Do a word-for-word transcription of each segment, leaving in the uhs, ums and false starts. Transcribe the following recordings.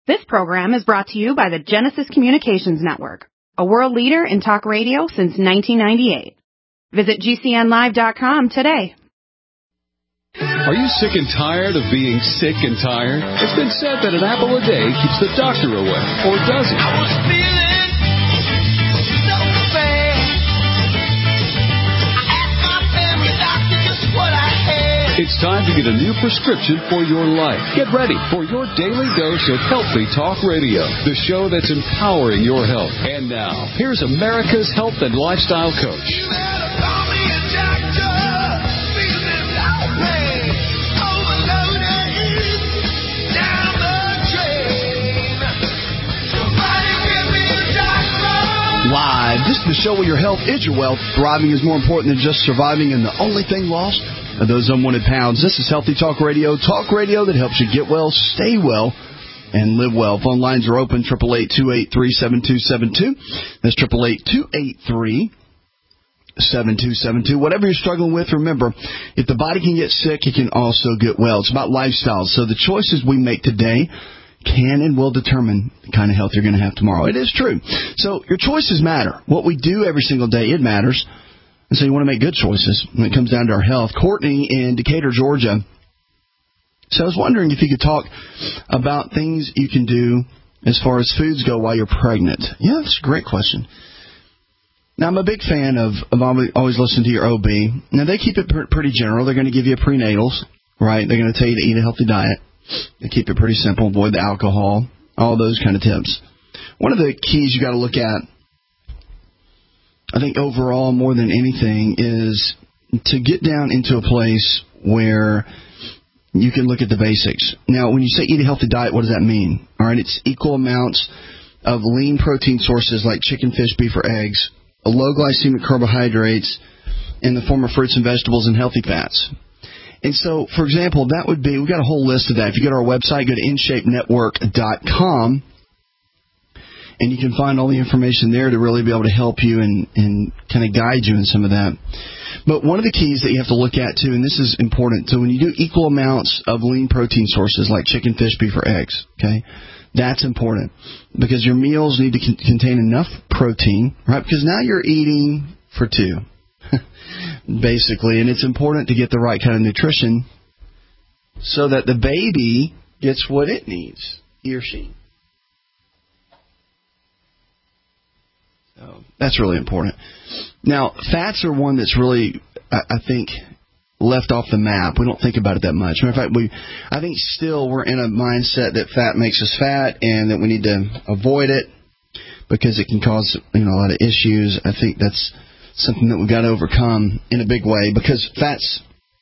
This program is brought to you by the Genesis Communications Network, a world leader in talk radio since nineteen ninety-eight. Visit G C N live dot com today. Are you sick and tired of being sick and tired? It's been said that an apple a day keeps the doctor away, or does it? I was feeling so bad. I asked my family doctor just what I had. It's time to get a new prescription for your life. Get ready for your daily dose of Healthy Talk Radio, the show that's empowering your health. And now, here's America's health and lifestyle coach. You better call me a doctor. Feeling lonely. Overloaded. Down the drain. Somebody give me a doctor. Live. This is the show where your health is your wealth. Thriving is more important than just surviving, and the only thing lost are those unwanted pounds. This is Healthy Talk Radio, talk radio that helps you get well, stay well, and live well. Phone lines are open, eight eight eight, two eight three, seven two seven two. That's eight eight eight, two eight three, seven two seven two. Whatever you're struggling with, remember, if the body can get sick, it can also get well. It's about lifestyle. So the choices we make today can and will determine the kind of health you're going to have tomorrow. It is true. So your choices matter. What we do every single day, it matters. And so you want to make good choices when it comes down to our health. Courtney in Decatur, Georgia. So I was wondering if you could talk about things you can do as far as foods go while you're pregnant. Yeah, that's a great question. Now, I'm a big fan of, of always listening to your O B. Now, they keep it pr- pretty general. They're going to give you prenatals, right? They're going to tell you to eat a healthy diet. They keep it pretty simple, avoid the alcohol, all those kind of tips. One of the keys you got to look at, I think overall more than anything, is to get down into a place where you can look at the basics. Now, when you say eat a healthy diet, what does that mean? All right, it's equal amounts of lean protein sources like chicken, fish, beef, or eggs, low glycemic carbohydrates in the form of fruits and vegetables, and healthy fats. And so, for example, that would be, we've got a whole list of that. If you go to our website, go to in shape network dot com. And you can find all the information there to really be able to help you and, and kind of guide you in some of that. But one of the keys that you have to look at, too, and this is important, so when you do equal amounts of lean protein sources like chicken, fish, beef, or eggs, okay, that's important because your meals need to con- contain enough protein, right, because now you're eating for two, basically, and it's important to get the right kind of nutrition so that the baby gets what it needs, he or she. So that's really important. Now, fats are one that's really, I, I think, left off the map. We don't think about it that much. Matter of fact, we, I think still we're in a mindset that fat makes us fat and that we need to avoid it because it can cause, you know, a lot of issues. I think that's something that we've got to overcome in a big way because fats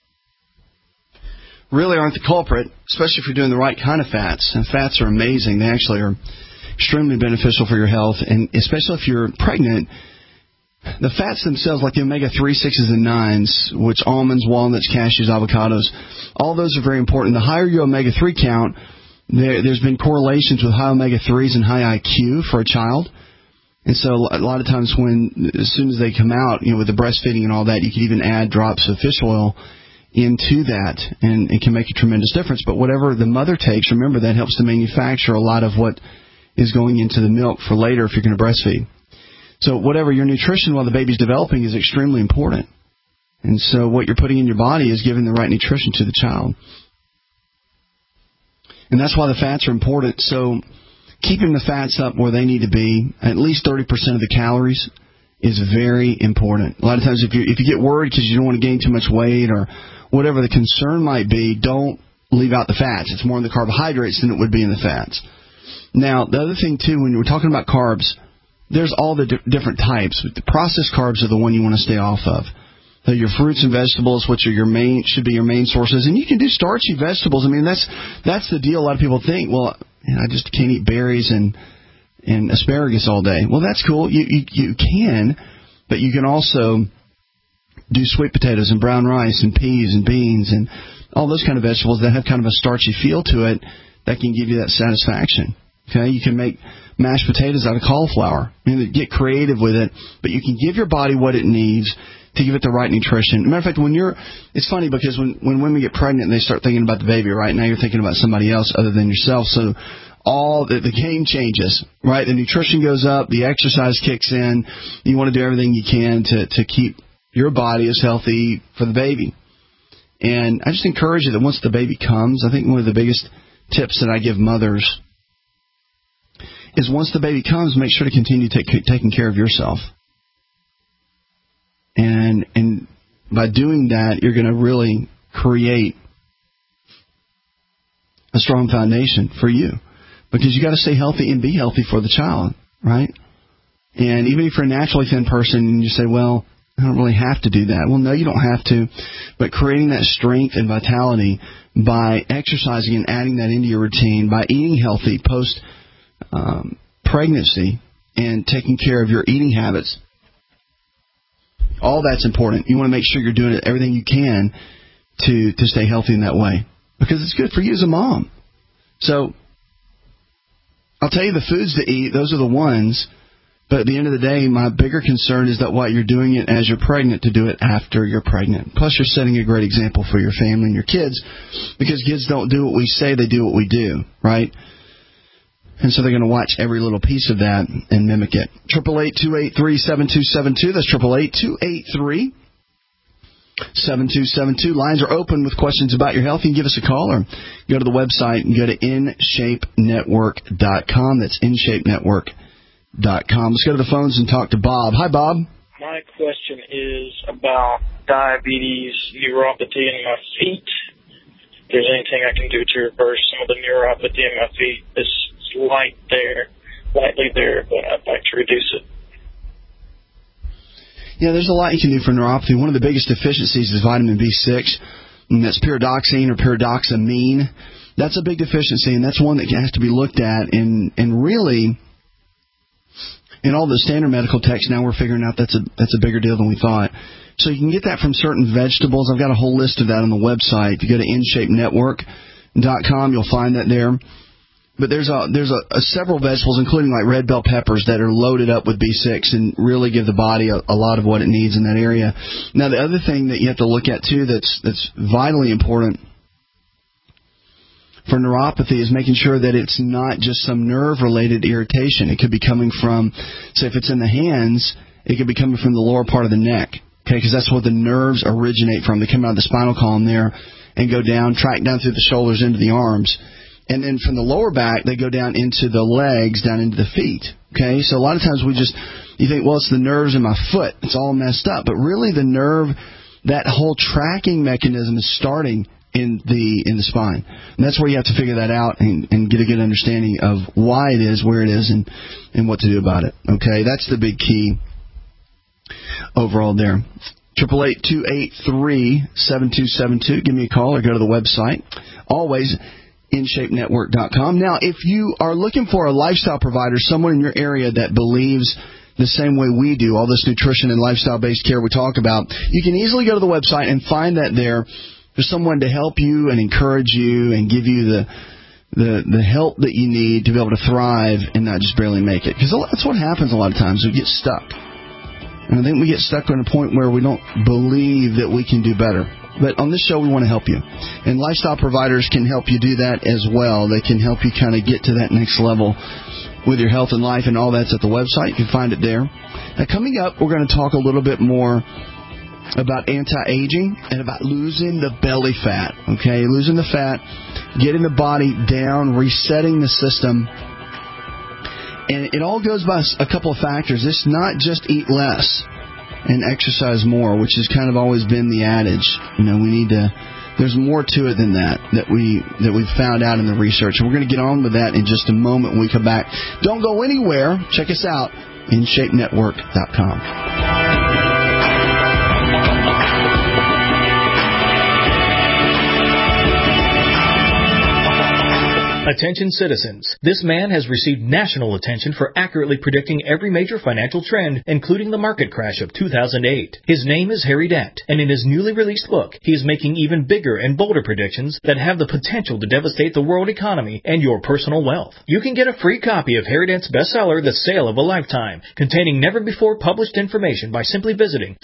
really aren't the culprit, especially if you're doing the right kind of fats. And fats are amazing. They actually are extremely beneficial for your health, and especially if you're pregnant. The fats themselves, like the omega three, sixes, and nines, which almonds, walnuts, cashews, avocados, all those are very important. The higher your omega three count, there, there's been correlations with high omega threes and high I Q for a child. And so a lot of times when, as soon as they come out, you know, with the breastfeeding and all that, you can even add drops of fish oil into that, and it can make a tremendous difference. But whatever the mother takes, remember, that helps to manufacture a lot of what is going into the milk for later if you're going to breastfeed. So whatever your nutrition while the baby's developing is extremely important. And so what you're putting in your body is giving the right nutrition to the child. And that's why the fats are important. So keeping the fats up where they need to be, at least thirty percent of the calories, is very important. A lot of times if you if you get worried because you don't want to gain too much weight or whatever the concern might be, don't leave out the fats. It's more in the carbohydrates than it would be in the fats. Now, the other thing, too, when we're talking about carbs, there's all the di- different types. The processed carbs are the one you want to stay off of. So your fruits and vegetables, which are your main, should be your main sources. And you can do starchy vegetables. I mean, that's that's the deal. A lot of people think, well, you know, I just can't eat berries and, and asparagus all day. Well, that's cool. You, you, you can, but you can also do sweet potatoes and brown rice and peas and beans and all those kind of vegetables that have kind of a starchy feel to it that can give you that satisfaction. Okay, you can make mashed potatoes out of cauliflower. I mean, get creative with it, but you can give your body what it needs to give it the right nutrition. Matter of fact, when you're, it's funny because when, when women get pregnant and they start thinking about the baby, right now you're thinking about somebody else other than yourself. So all the, the game changes, right? The nutrition goes up, the exercise kicks in. You want to do everything you can to, to keep your body as healthy for the baby. And I just encourage you that once the baby comes, I think one of the biggest tips that I give mothers is once the baby comes, make sure to continue take, taking care of yourself. And and by doing that, you're going to really create a strong foundation for you, because you got to stay healthy and be healthy for the child, right? And even if you're a naturally thin person and you say, well, I don't really have to do that. Well, no, you don't have to. But creating that strength and vitality by exercising and adding that into your routine, by eating healthy post um, pregnancy and taking care of your eating habits, all that's important. You want to make sure you're doing everything you can to, to stay healthy in that way, because it's good for you as a mom. So I'll tell you the foods to eat. Those are the ones. But at the end of the day, my bigger concern is that what you're doing it as you're pregnant to do it after you're pregnant. Plus, you're setting a great example for your family and your kids, because kids don't do what we say, they do what we do, right? And so they're going to watch every little piece of that and mimic it. eight eight eight, two eight three, seven two seven two. That's eight eight eight, two eight three, seven two seven two. Lines are open with questions about your health. You can give us a call or go to the website and go to in shape network dot com. That's in shape network dot com. Let's go to the phones and talk to Bob. Hi, Bob. My question is about diabetes, neuropathy in my feet. If there's anything I can do to reverse some of the neuropathy in my feet. It's light there, lightly there, but I'd like to reduce it. Yeah, there's a lot you can do for neuropathy. One of the biggest deficiencies is vitamin B six, and that's pyridoxine or pyridoxamine. That's a big deficiency, and that's one that has to be looked at. And, and really, in all the standard medical texts now, we're figuring out that's a that's a bigger deal than we thought. So you can get that from certain vegetables. I've got a whole list of that on the website. If you go to in shape network dot com, you'll find that there. But there's a there's a, a several vegetables, including like red bell peppers, that are loaded up with B six and really give the body a, a lot of what it needs in that area. Now, the other thing that you have to look at too, that's that's vitally important for neuropathy, is making sure that it's not just some nerve-related irritation. It could be coming from, say, if it's in the hands, it could be coming from the lower part of the neck, okay? Because that's where the nerves originate from. They come out of the spinal column there and go down, track down through the shoulders into the arms. And then from the lower back, they go down into the legs, down into the feet, okay? So a lot of times we just, you think, well, it's the nerves in my foot. It's all messed up. But really the nerve, that whole tracking mechanism is starting in the in the spine. And that's where you have to figure that out and, and get a good understanding of why it is, where it is, and, and what to do about it. Okay, that's the big key overall there. eight eight eight, two eight three, seven two seven two. Give me a call or go to the website. Always in shape network dot com. Now, if you are looking for a lifestyle provider, someone in your area that believes the same way we do, all this nutrition and lifestyle-based care we talk about, you can easily go to the website and find that there. There's someone to help you and encourage you and give you the the the help that you need to be able to thrive and not just barely make it. Because that's what happens a lot of times. We get stuck. And I think we get stuck on a point where we don't believe that we can do better. But on this show, we want to help you. And lifestyle providers can help you do that as well. They can help you kind of get to that next level with your health and life, and all that's at the website. You can find it there. Now, coming up, we're going to talk a little bit more about anti-aging and about losing the belly fat, okay? Losing the fat, getting the body down, resetting the system. And it all goes by a couple of factors. It's not just eat less and exercise more, which has kind of always been the adage. You know, we need to, there's more to it than that, that, we, that we've found out in the research. And we're going to get on with that in just a moment when we come back. Don't go anywhere. Check us out, in shape network dot com. Attention citizens. This man has received national attention for accurately predicting every major financial trend, including the market crash of two thousand eight. His name is Harry Dent, and in his newly released book, he is making even bigger and bolder predictions that have the potential to devastate the world economy and your personal wealth. You can get a free copy of Harry Dent's bestseller, The Sale of a Lifetime, containing never-before-published information by simply visiting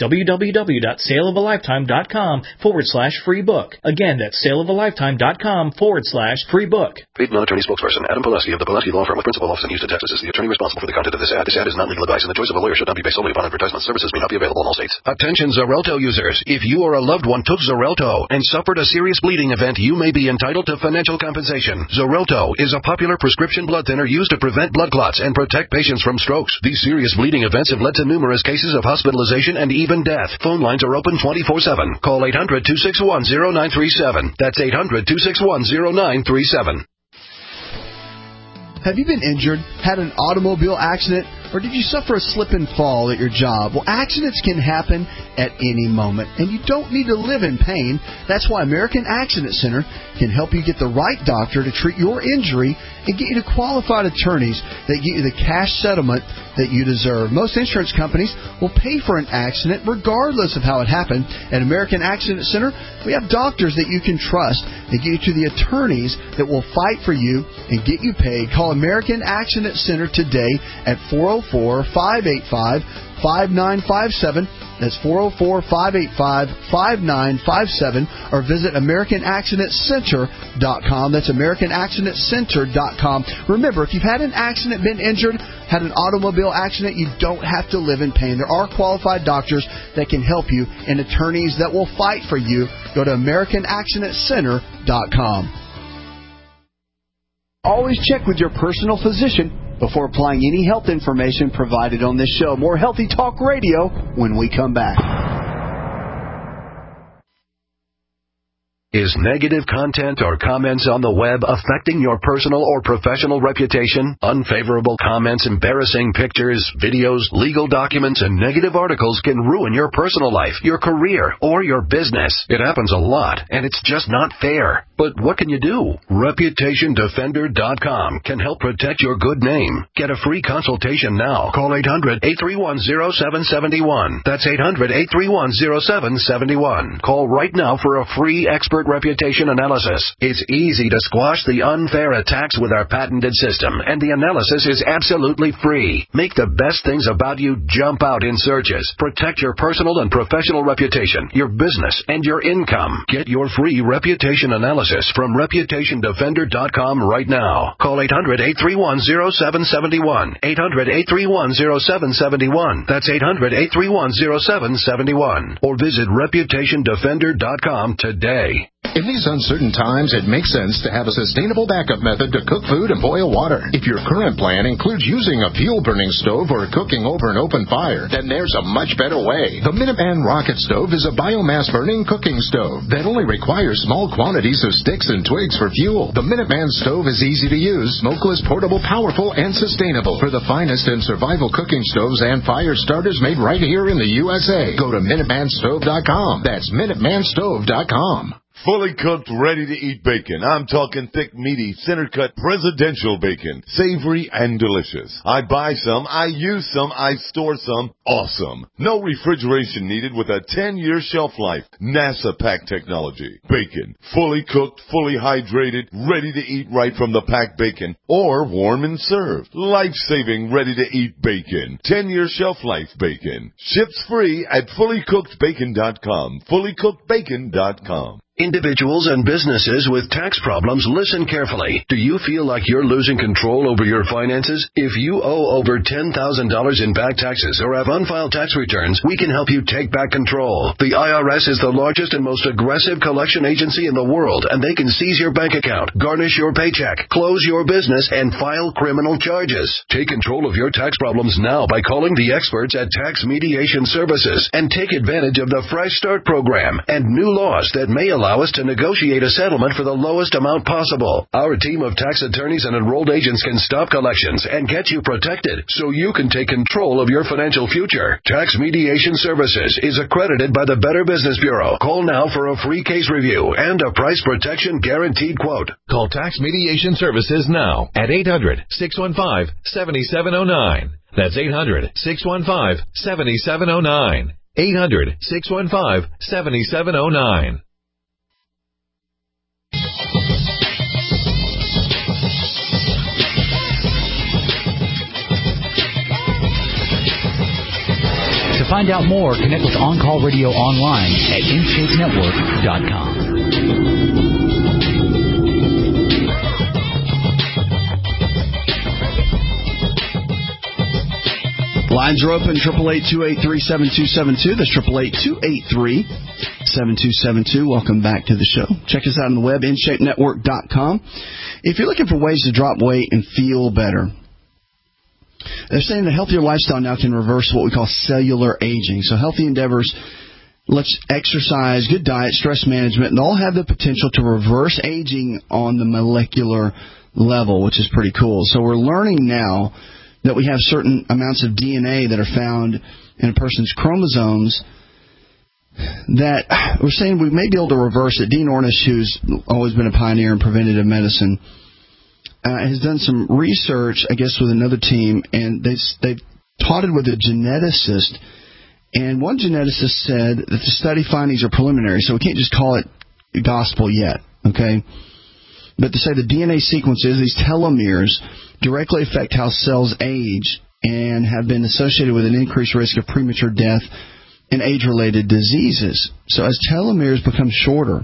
www.saleofalifetime.com forward slash free book. Again, that's saleofalifetime.com forward slash free book. paid non-attorney spokesperson. Adam Pileski of the Pileski Law Firm with principal office in Houston, Texas is the attorney responsible for the content of this ad. This ad is not legal advice, and the choice of a lawyer should not be based solely upon advertisement. Services may not be available in all states. Attention Xarelto users. If you or a loved one took Xarelto and suffered a serious bleeding event, you may be entitled to financial compensation. Xarelto is a popular prescription blood thinner used to prevent blood clots and protect patients from strokes. These serious bleeding events have led to numerous cases of hospitalization and even death. Phone lines are open twenty-four seven. Call eight hundred, two six one, zero nine three seven. That's eight hundred, two six one, zero nine three seven. Have you been injured, had an automobile accident, or did you suffer a slip and fall at your job? Well, accidents can happen at any moment, and you don't need to live in pain. That's why American Accident Center can help you get the right doctor to treat your injury and get you to qualified attorneys that get you the cash settlement that you deserve. Most insurance companies will pay for an accident regardless of how it happened. At American Accident Center, we have doctors that you can trust and get you to the attorneys that will fight for you and get you paid. Call American Accident Center today at four oh four, five eight five, five nine five seven. That's four oh four, five eight five, five nine five seven, or visit American Accident Center dot com. That's American Accident Center dot com. Remember, if you've had an accident, been injured, had an automobile accident, you don't have to live in pain. There are qualified doctors that can help you and attorneys that will fight for you. Go to American Accident Center dot com. Always check with your personal physician before applying any health information provided on this show. More Healthy Talk Radio when we come back. Is negative content or comments on the web affecting your personal or professional reputation? Unfavorable comments, embarrassing pictures, videos, legal documents, and negative articles can ruin your personal life, your career, or your business. It happens a lot, and it's just not fair. But what can you do? Reputation Defender dot com can help protect your good name. Get a free consultation now. Call eight hundred, eight three one, zero seven seven one. That's eight hundred, eight three one, zero seven seven one. Call right now for a free expert reputation analysis. It's easy to squash the unfair attacks with our patented system, and the analysis is absolutely free. Make the best things about you jump out in searches. Protect your personal and professional reputation, your business, and your income. Get your free reputation analysis from Reputation Defender dot com right now. Call eight hundred, eight three one, zero seven seven one. eight hundred, eight three one, zero seven seven one. That's eight hundred, eight three one, zero seven seven one. Or visit Reputation Defender dot com today. In these uncertain times, it makes sense to have a sustainable backup method to cook food and boil water. If your current plan includes using a fuel-burning stove or cooking over an open fire, then there's a much better way. The Minuteman Rocket Stove is a biomass-burning cooking stove that only requires small quantities of sticks and twigs for fuel. The Minuteman Stove is easy to use, smokeless, portable, powerful, and sustainable. For the finest in survival cooking stoves and fire starters made right here in the U S A, go to Minuteman Stove dot com. That's Minuteman Stove dot com. Fully cooked, ready-to-eat bacon. I'm talking thick, meaty, center-cut presidential bacon. Savory and delicious. I buy some, I use some, I store some. Awesome. No refrigeration needed with a ten-year shelf life. NASA pack technology. Bacon. Fully cooked, fully hydrated, ready to eat right from the packed bacon. Or warm and served. Life-saving, ready-to-eat bacon. ten-year shelf life bacon. Ships free at fully cooked bacon dot com. fully cooked bacon dot com. Individuals and businesses with tax problems, listen carefully. Do you feel like you're losing control over your finances? If you owe over ten thousand dollars in back taxes or have unfiled tax returns, we can help you take back control. The I R S is the largest and most aggressive collection agency in the world, and they can seize your bank account, garnish your paycheck, close your business, and file criminal charges. Take control of your tax problems now by calling the experts at Tax Mediation Services and take advantage of the Fresh Start program and new laws that may allow us to negotiate a settlement for the lowest amount possible. Our team of tax attorneys and enrolled agents can stop collections and get you protected so you can take control of your financial future. Tax Mediation Services is accredited by the Better Business Bureau. Call now for a free case review and a price protection guaranteed quote. Call Tax Mediation Services now at eight hundred, six one five, seven seven zero nine. That's eight hundred, six one five, seven seven zero nine. eight hundred, six one five, seven seven zero nine. To find out more, connect with On Call Radio online at in shape network dot com. Lines are open, eight eight eight, two eight three, seven two seven two. That's eight eight eight, two eight three, seven two seven two. Welcome back to the show. Check us out on the web, in shape network dot com. If you're looking for ways to drop weight and feel better, they're saying that healthier lifestyle now can reverse what we call cellular aging. So healthy endeavors, let's exercise, good diet, stress management, and all have the potential to reverse aging on the molecular level, which is pretty cool. So we're learning now that we have certain amounts of D N A that are found in a person's chromosomes that we're saying we may be able to reverse it. Dean Ornish, who's always been a pioneer in preventative medicine, uh, has done some research, I guess, with another team, and they, they've taught it with a geneticist. And one geneticist said that the study findings are preliminary, so we can't just call it gospel yet, okay? But to say the D N A sequences, these telomeres, directly affect how cells age and have been associated with an increased risk of premature death and age-related diseases. So as telomeres become shorter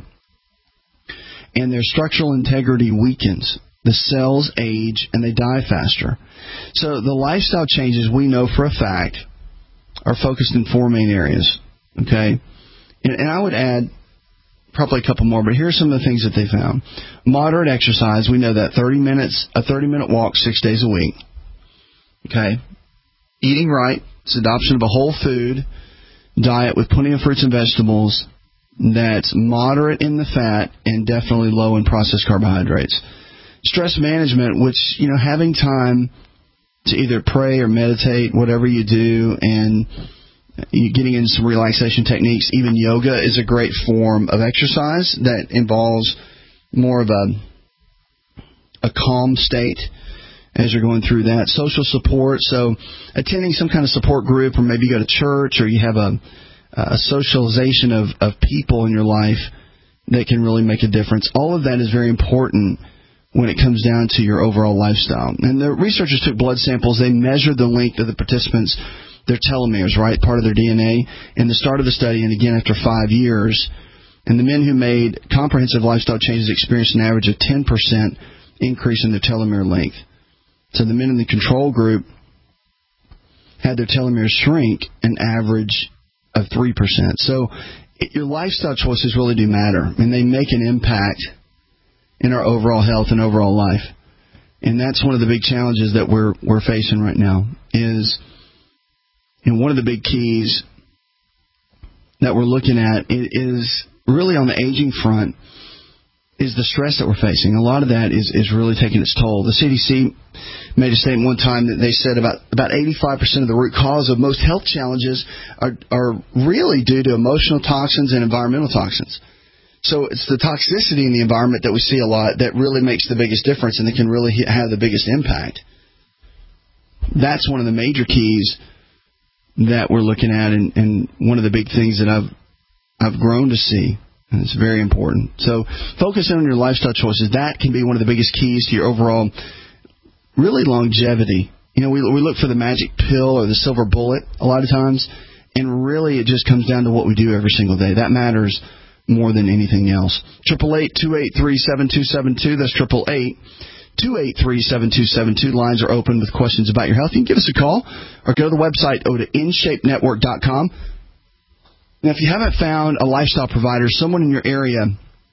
and their structural integrity weakens, the cells age and they die faster. So the lifestyle changes we know for a fact are focused in four main areas, okay? And, and I would add probably a couple more, but here are some of the things that they found. Moderate exercise, we know that thirty minutes, a thirty-minute walk six days a week, okay? Eating right, it's adoption of a whole food diet with plenty of fruits and vegetables that's moderate in the fat and definitely low in processed carbohydrates. Stress management, which, you know, having time to either pray or meditate, whatever you do, and you getting into some relaxation techniques. Even yoga is a great form of exercise that involves more of a a calm state as you're going through that. Social support, so attending some kind of support group, or maybe you go to church, or you have a, a socialization of, of people in your life that can really make a difference. All of that is very important when it comes down to your overall lifestyle. And the researchers took blood samples. They measured the length of the participants' their telomeres, right, part of their D N A, in the start of the study and again after five years. And the men who made comprehensive lifestyle changes experienced an average of ten percent increase in their telomere length. So the men in the control group had their telomeres shrink an average of three percent. So it, your lifestyle choices really do matter, and they make an impact in our overall health and overall life. And that's one of the big challenges that we're we're facing right now is... And one of the big keys that we're looking at is really on the aging front is the stress that we're facing. A lot of that is, is really taking its toll. The C D C made a statement one time that they said about, about eighty-five percent of the root cause of most health challenges are, are really due to emotional toxins and environmental toxins. So it's the toxicity in the environment that we see a lot that really makes the biggest difference and that can really have the biggest impact. That's one of the major keys that we're looking at, and, and one of the big things that I've I've grown to see, and it's very important. So focusing on your lifestyle choices, that can be one of the biggest keys to your overall, really, longevity. You know, we we look for the magic pill or the silver bullet a lot of times, and really it just comes down to what we do every single day. That matters more than anything else. eight eight eight, two eight three, seven two seven two. That's eight eight eight, two eight three, seven two seven two. Lines are open with questions about your health. You can give us a call or go to the website, go to in shape network dot com. Now, if you haven't found a lifestyle provider, someone in your area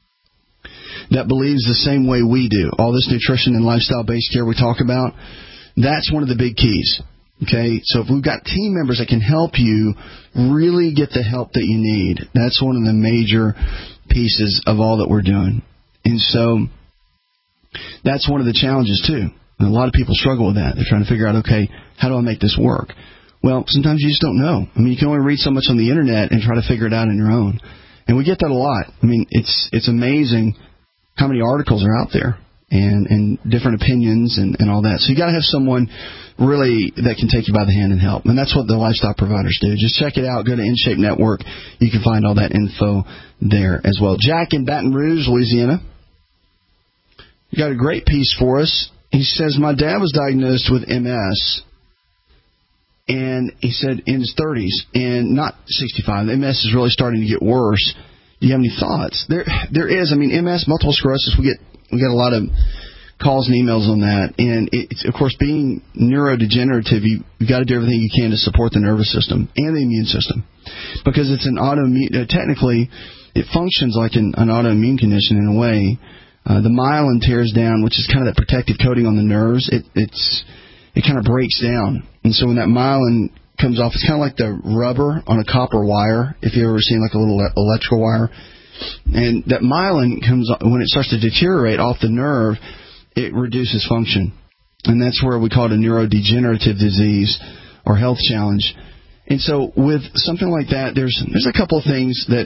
that believes the same way we do, all this nutrition and lifestyle-based care we talk about, that's one of the big keys. Okay, so if we've got team members that can help you really get the help that you need, that's one of the major pieces of all that we're doing. And so that's one of the challenges, too. And a lot of people struggle with that. They're trying to figure out, okay, how do I make this work? Well, sometimes you just don't know. I mean, you can only read so much on the Internet and try to figure it out on your own. And we get that a lot. I mean, it's it's amazing how many articles are out there and, and different opinions and, and all that. So you got to have someone really that can take you by the hand and help. And that's what the lifestyle providers do. Just check it out. Go to InShape Network. You can find all that info there as well. Jack in Baton Rouge, Louisiana. You got a great piece for us. He says, my dad was diagnosed with M S, and he said in his thirties, and not sixty-five. M S is really starting to get worse. Do you have any thoughts? There, there is. I mean, M S, multiple sclerosis, we get we get a lot of calls and emails on that. And, it's, of course, being neurodegenerative, you, you've got to do everything you can to support the nervous system and the immune system. Because it's an autoimmune, uh, technically, it functions like an, an autoimmune condition in a way. Uh, the myelin tears down, which is kind of that protective coating on the nerves. It, it's, it kind of breaks down. And so when that myelin comes off, it's kind of like the rubber on a copper wire, if you've ever seen like a little electrical wire. And that myelin comes, when it starts to deteriorate off the nerve, it reduces function. And that's where we call it a neurodegenerative disease or health challenge. And so with something like that, there's there's a couple of things that,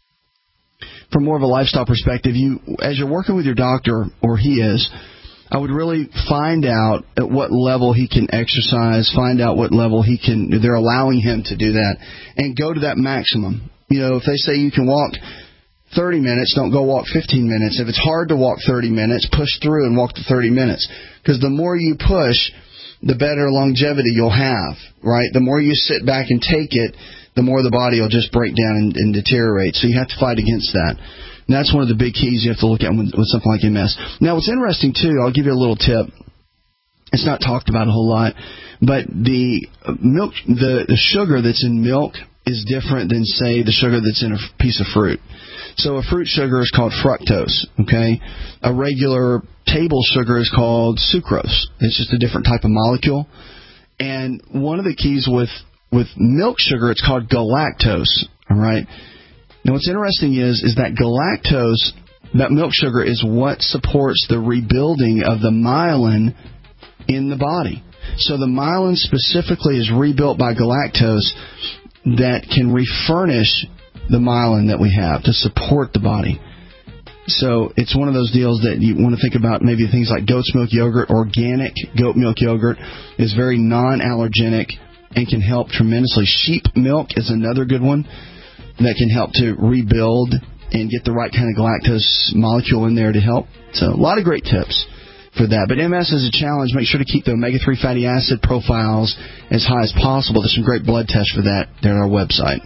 from more of a lifestyle perspective, you as you're working with your doctor, or he is, I would really find out at what level he can exercise, find out what level he can, they're allowing him to do that, and go to that maximum. You know, if they say you can walk thirty minutes, don't go walk fifteen minutes. If it's hard to walk thirty minutes, push through and walk to thirty minutes. Because the more you push, the better longevity you'll have, right? The more you sit back and take it, the more the body will just break down and, and deteriorate. So you have to fight against that. And that's one of the big keys you have to look at with, with something like M S. Now, what's interesting, too, I'll give you a little tip. It's not talked about a whole lot, but the milk, the, the sugar that's in milk is different than, say, the sugar that's in a piece of fruit. So a fruit sugar is called fructose, okay? A regular table sugar is called sucrose. It's just a different type of molecule. And one of the keys with, with milk sugar, it's called galactose, all right? Now, what's interesting is, is that galactose, that milk sugar, is what supports the rebuilding of the myelin in the body. So the myelin specifically is rebuilt by galactose that can refurnish the myelin that we have to support the body. So it's one of those deals that you want to think about, maybe things like goat's milk yogurt. Organic goat milk yogurt is very non-allergenic and can help tremendously. Sheep milk is another good one that can help to rebuild and get the right kind of galactose molecule in there to help. So a lot of great tips for that. But M S is a challenge. Make sure to keep the omega three fatty acid profiles as high as possible. There's some great blood tests for that there on our website.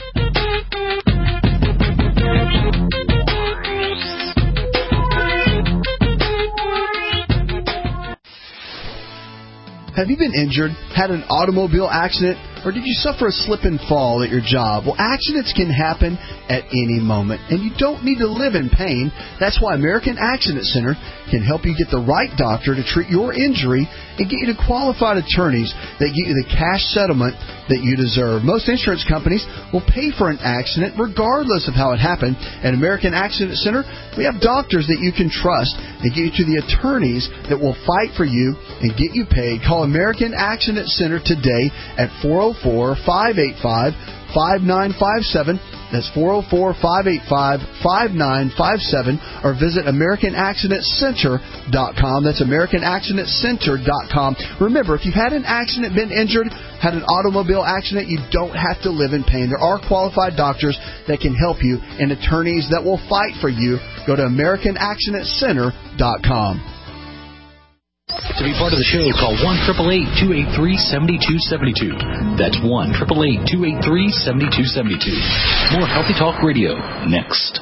Have you been injured, had an automobile accident, or did you suffer a slip and fall at your job? Well, accidents can happen at any moment, and you don't need to live in pain. That's why American Accident Center can help you get the right doctor to treat your injury and get you to qualified attorneys that get you the cash settlement that you deserve. Most insurance companies will pay for an accident regardless of how it happened. At American Accident Center, we have doctors that you can trust and get you to the attorneys that will fight for you and get you paid. Call American Accident Center today at four oh four, five eight five, five nine five seven. That's four oh four, five eight five, five nine five seven. Or visit American Accident Center dot com. That's American Accident Center dot com. Remember, if you've had an accident, been injured, had an automobile accident, you don't have to live in pain. There are qualified doctors that can help you and attorneys that will fight for you. Go to American Accident Center dot com. To be part of the show, call one eight eight eight, two eight three, seven two seven two. That's one eight eight eight, two eight three, seven two seven two. More Healthy Talk Radio next.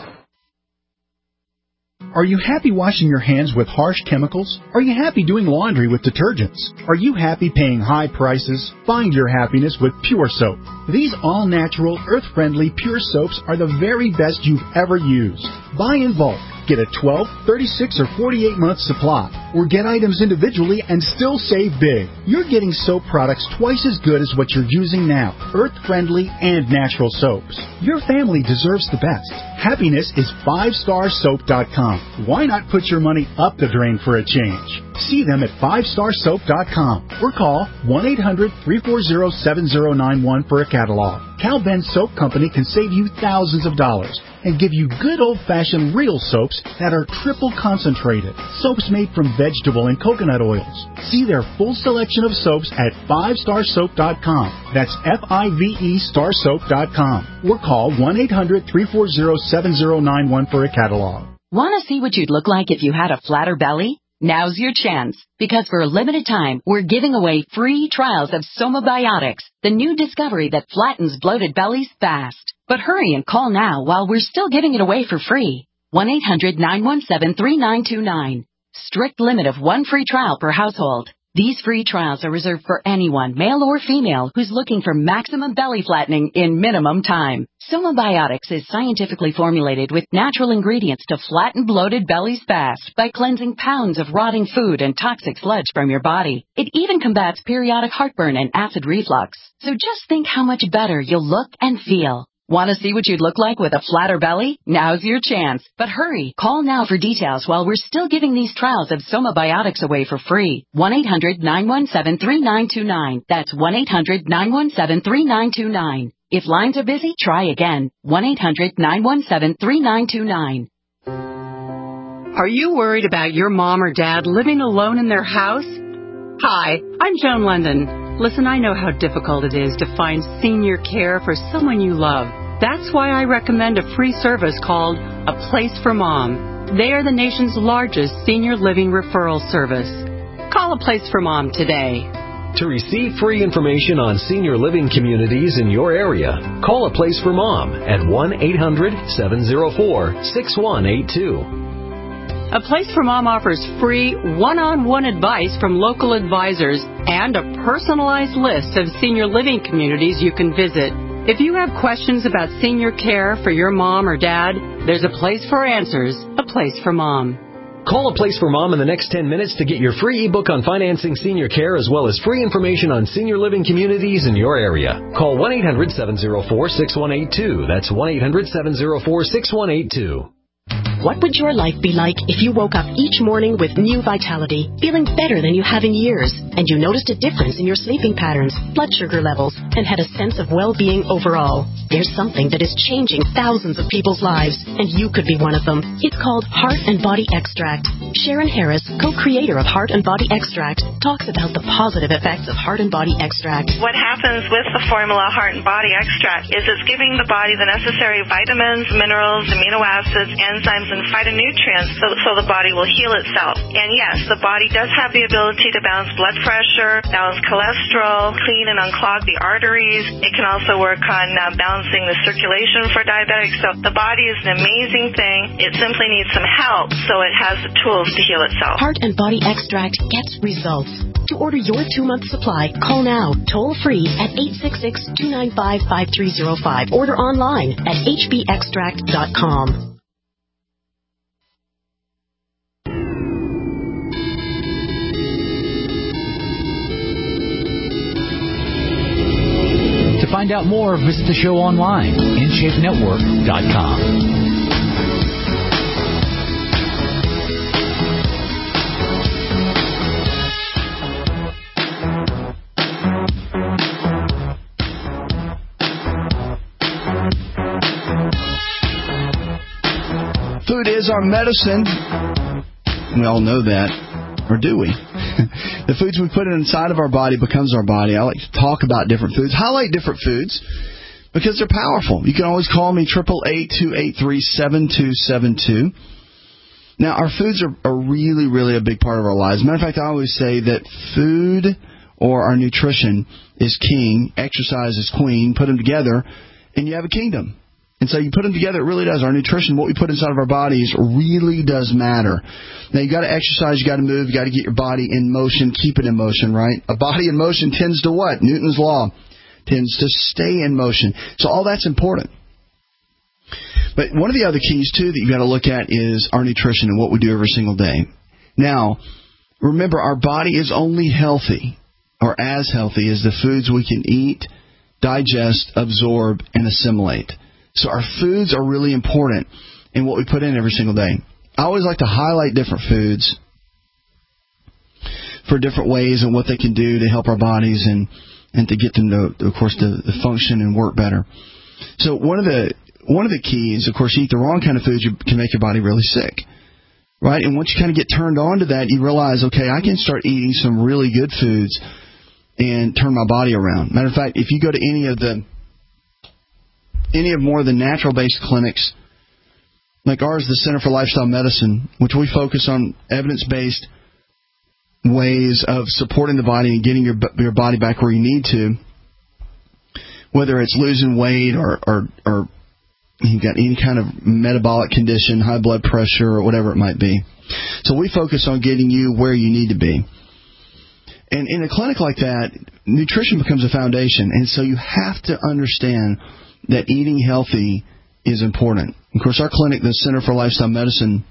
Are you happy washing your hands with harsh chemicals? Are you happy doing laundry with detergents? Are you happy paying high prices? Find your happiness with Pure Soap. These all-natural, earth-friendly Pure Soaps are the very best you've ever used. Buy in bulk. Get a twelve, thirty-six, or forty-eight month supply, or get items individually and still save big. You're getting soap products twice as good as what you're using now, earth-friendly and natural soaps. Your family deserves the best. Happiness is five star soap dot com. Why not put your money up the drain for a change? See them at five star soap dot com or call one eight hundred, three four zero, seven zero nine one for a catalog. Cal Ben Soap Company can save you thousands of dollars and give you good old-fashioned real soaps that are triple concentrated. Soaps made from vegetable and coconut oils. See their full selection of soaps at five star soap dot com. That's F I V E star soap dot com. Or call one eight hundred, three four zero, seven zero nine one for a catalog. Want to see what you'd look like if you had a flatter belly? Now's your chance, because for a limited time, we're giving away free trials of Somabiotics, the new discovery that flattens bloated bellies fast. But hurry and call now while we're still giving it away for free. one eight hundred, nine one seven, three nine two nine. Strict limit of one free trial per household. These free trials are reserved for anyone, male or female, who's looking for maximum belly flattening in minimum time. Somabiotics is scientifically formulated with natural ingredients to flatten bloated bellies fast by cleansing pounds of rotting food and toxic sludge from your body. It even combats periodic heartburn and acid reflux. So just think how much better you'll look and feel. Want to see what you'd look like with a flatter belly? Now's your chance. But hurry. Call now for details while we're still giving these trials of Somabiotics away for free. one eight hundred nine one seven three nine two nine. That's one eight hundred nine one seven three nine two nine. If lines are busy, try again. one eight hundred nine one seven three nine two nine. Are you worried about your mom or dad living alone in their house? Hi, I'm Joan London. Listen, I know how difficult it is to find senior care for someone you love. That's why I recommend a free service called A Place for Mom. They are the nation's largest senior living referral service. Call A Place for Mom today. To receive free information on senior living communities in your area, call A Place for Mom at one eight hundred seven oh four six one eight two. A Place for Mom offers free one-on-one advice from local advisors and a personalized list of senior living communities you can visit. If you have questions about senior care for your mom or dad, there's a place for answers, A Place for Mom. Call A Place for Mom in the next ten minutes to get your free ebook on financing senior care as well as free information on senior living communities in your area. Call one eight hundred seven oh four six one eight two. That's one eight hundred seven oh four six one eight two. What would your life be like if you woke up each morning with new vitality, feeling better than you have in years, and you noticed a difference in your sleeping patterns, blood sugar levels, and had a sense of well-being overall? There's something that is changing thousands of people's lives, and you could be one of them. It's called Heart and Body Extract. Sharon Harris, co-creator of Heart and Body Extract, talks about the positive effects of Heart and Body Extract. What happens with the formula Heart and Body Extract is it's giving the body the necessary vitamins, minerals, amino acids, enzymes, and phytonutrients so, so the body will heal itself. And yes, the body does have the ability to balance blood pressure, balance cholesterol, clean and unclog the arteries. It can also work on uh, balancing the circulation for diabetics. So the body is an amazing thing. It simply needs some help so it has the tools to heal itself. Heart and Body Extract gets results. To order your two-month supply, call now, toll-free at eight six six, two nine five, five three zero five. Order online at h b extract dot com. To find out more, visit the show online, in shape network dot com. Food is our medicine. We all know that. Or do we? The foods we put inside of our body becomes our body. I like to talk about different foods, highlight different foods, because they're powerful. You can always call me, eight eight eight, two eight three, seven two seven two. Now, our foods are, are really, really a big part of our lives. Matter of fact, I always say that food or our nutrition is king, exercise is queen. Put them together, and you have a kingdom. And so you put them together, it really does. Our nutrition, what we put inside of our bodies, really does matter. Now, you got to exercise, you got to move, you got to get your body in motion, keep it in motion, right? A body in motion tends to what? Newton's law tends to stay in motion. So all that's important. But one of the other keys, too, that you got to look at is our nutrition and what we do every single day. Now, remember, our body is only healthy, or as healthy, as the foods we can eat, digest, absorb, and assimilate. So our foods are really important in what we put in every single day. I always like to highlight different foods for different ways and what they can do to help our bodies and, and to get them to, of course, to, to function and work better. So one of the one of the keys, of course, you eat the wrong kind of foods, you can make your body really sick, right? And once you kind of get turned on to that, you realize, okay, I can start eating some really good foods and turn my body around. Matter of fact, if you go to any of the any of more of the natural-based clinics, like ours, the Center for Lifestyle Medicine, which we focus on evidence-based ways of supporting the body and getting your your body back where you need to, whether it's losing weight or, or, or you've got any kind of metabolic condition, high blood pressure, or whatever it might be. So we focus on getting you where you need to be. And in a clinic like that, nutrition becomes a foundation. And so you have to understand that eating healthy is important. Of course, our clinic, the Center for Lifestyle Medicine,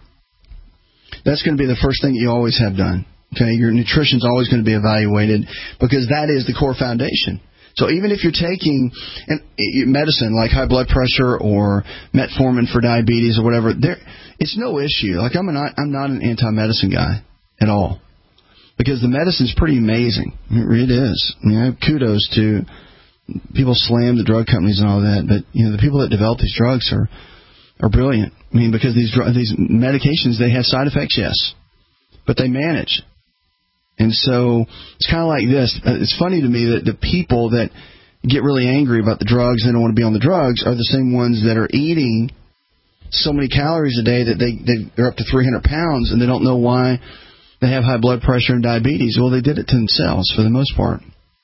that's going to be the first thing that you always have done. Okay, your nutrition's always going to be evaluated because that is the core foundation. So even if you're taking medicine like high blood pressure or metformin for diabetes or whatever, there it's no issue. Like I'm not I'm not an anti-medicine guy at all because the medicine's pretty amazing. It is. You know, kudos to people slam the drug companies and all that, but you know the people that develop these drugs are are brilliant. I mean, because these these medications, they have side effects, yes, but they manage. And so it's kind of like this. It's funny to me that the people that get really angry about the drugs and don't want to be on the drugs are the same ones that are eating so many calories a day that they, they're up to three hundred pounds and they don't know why they have high blood pressure and diabetes. Well, they did it to themselves for the most part.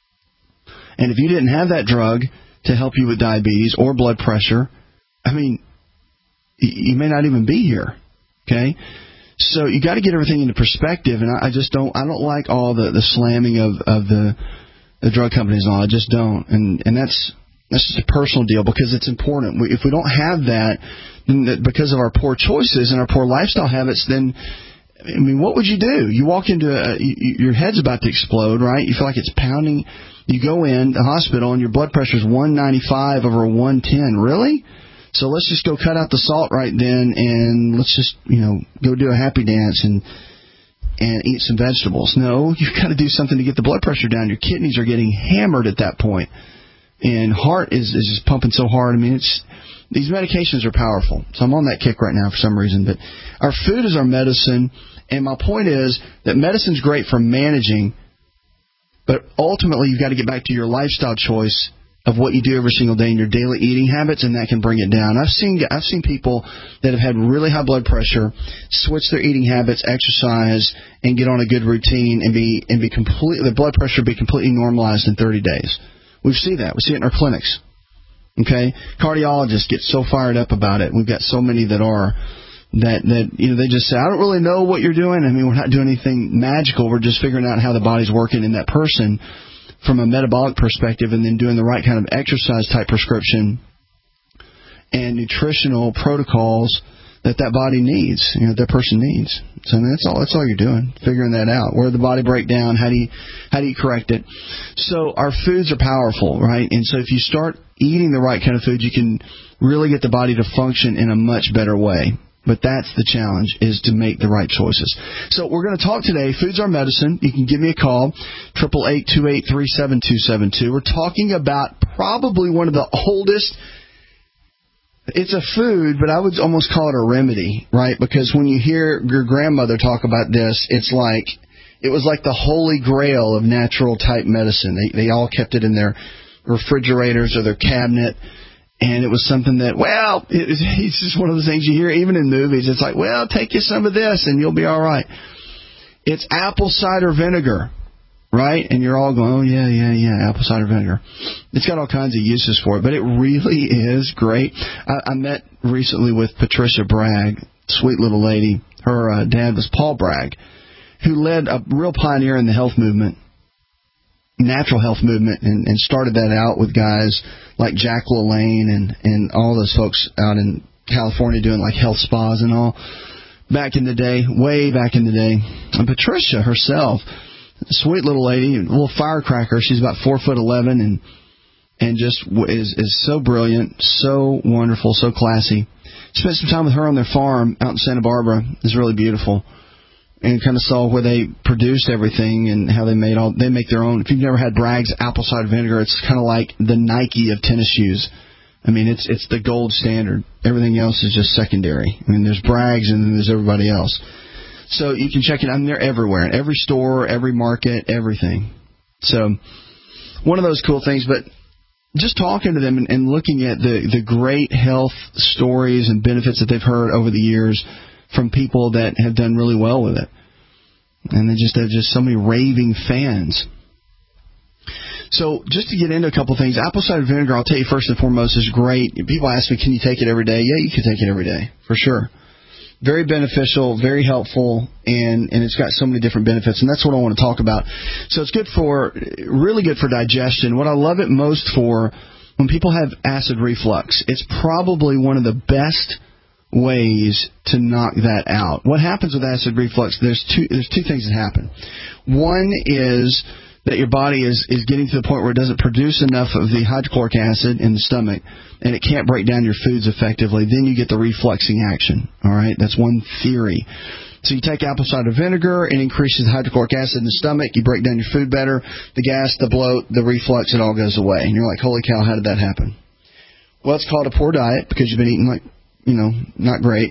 And if you didn't have that drug to help you with diabetes or blood pressure, I mean, you may not even be here, okay? So you got to get everything into perspective, and I, I just don't. I don't like all the, the slamming of, of the the drug companies and all. I just don't, and and that's that's just a personal deal because it's important. We, if we don't have that, then that because of our poor choices and our poor lifestyle habits, then I mean, what would you do? You walk into a, you, your head's about to explode, right? You feel like it's pounding. You go in the hospital and your blood pressure is one ninety-five over one ten. Really? So let's just go cut out the salt right then, and let's just, you know, go do a happy dance and and eat some vegetables. No, you've got to do something to get the blood pressure down. Your kidneys are getting hammered at that point, and heart is, is just pumping so hard. I mean, it's these medications are powerful. So I'm on that kick right now for some reason. But our food is our medicine, and my point is that medicine's great for managing, but ultimately you've got to get back to your lifestyle choice of what you do every single day in your daily eating habits, and that can bring it down. I've seen I've seen people that have had really high blood pressure switch their eating habits, exercise, and get on a good routine and be and be completely the blood pressure be completely normalized in thirty days. We see that. We see it in our clinics. Okay, cardiologists get so fired up about it. We've got so many that are that that you know they just say, I don't really know what you're doing. I mean, we're not doing anything magical. We're just figuring out how the body's working in that person from a metabolic perspective, and then doing the right kind of exercise type prescription and nutritional protocols that that body needs, you know, that person needs. So I mean, that's all. That's all you're doing, figuring that out. Where the body break down, how do you how do you correct it? So our foods are powerful, right? And so if you start eating the right kind of food, you can really get the body to function in a much better way. But that's the challenge, is to make the right choices. So we're going to talk today. Food's our medicine. You can give me a call, eight eight eight, two eight three, seven two seven two. We're talking about probably one of the oldest. It's a food, but I would almost call it a remedy, right? Because when you hear your grandmother talk about this, it's like it was like the holy grail of natural type medicine. They, they all kept it in their refrigerators or their cabinet. And it was something that, well, it was, it's just one of those things you hear even in movies. It's like, well, take you some of this and you'll be all right. It's apple cider vinegar, right? And you're all going, oh, yeah, yeah, yeah, apple cider vinegar. It's got all kinds of uses for it, but it really is great. I, I met recently with Patricia Bragg, sweet little lady. Her uh, dad was Paul Bragg, who led a real pioneer in the health movement, natural health movement, and, and started that out with guys like Jack LaLanne and, and all those folks out in California doing like health spas and all back in the day, way back in the day. And Patricia herself, sweet little lady, a little firecracker. She's about four foot eleven and and just is is so brilliant, so wonderful, so classy. Spent some time with her on their farm out in Santa Barbara. It's really beautiful. And kind of saw where they produced everything and how they made all. They make their own. If you've never had Bragg's apple cider vinegar, it's kind of like the Nike of tennis shoes. I mean, it's it's the gold standard. Everything else is just secondary. I mean, there's Bragg's and then there's everybody else. So you can check it out. I mean, they're everywhere, in every store, every market, everything. So one of those cool things. But just talking to them and, and looking at the the great health stories and benefits that they've heard over the years from people that have done really well with it. And they just have just so many raving fans. So just to get into a couple things, apple cider vinegar, I'll tell you first and foremost, is great. People ask me, can you take it every day? Yeah, you can take it every day, for sure. Very beneficial, very helpful, and, and it's got so many different benefits, and that's what I want to talk about. So it's good for, really good for digestion. What I love it most for, when people have acid reflux, it's probably one of the best ways to knock that out. What happens with acid reflux, there's two there's two things that happen. One is that your body is, is getting to the point where it doesn't produce enough of the hydrochloric acid in the stomach, and it can't break down your foods effectively. Then you get the refluxing action. All right? That's one theory. So you take apple cider vinegar, it increases the hydrochloric acid in the stomach, you break down your food better, the gas, the bloat, the reflux, it all goes away. And you're like, holy cow, how did that happen? Well, it's called a poor diet because you've been eating like, you know, not great.